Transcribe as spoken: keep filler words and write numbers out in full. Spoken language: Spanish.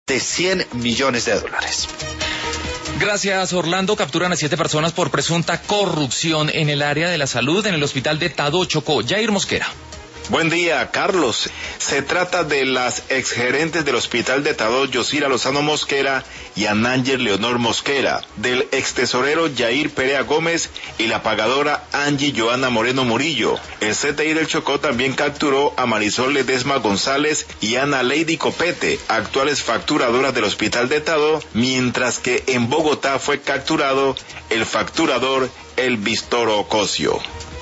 de cien millones de dólares. Gracias, Orlando. Capturan a siete personas por presunta corrupción en el área de la salud en el hospital de Tadó, Chocó. Jair Mosquera. Buen día, Carlos. Se trata de las exgerentes del hospital de Tadó, Yosira Lozano Mosquera y Anánger Leonor Mosquera, del extesorero Yair Perea Gómez y la pagadora Angie Joana Moreno Murillo. El C T I del Chocó también capturó a Marisol Ledesma González y Ana Lady Copete, actuales facturadoras del hospital de Tadó, mientras que en Bogotá fue capturado el facturador Elvis Toro Ocosio.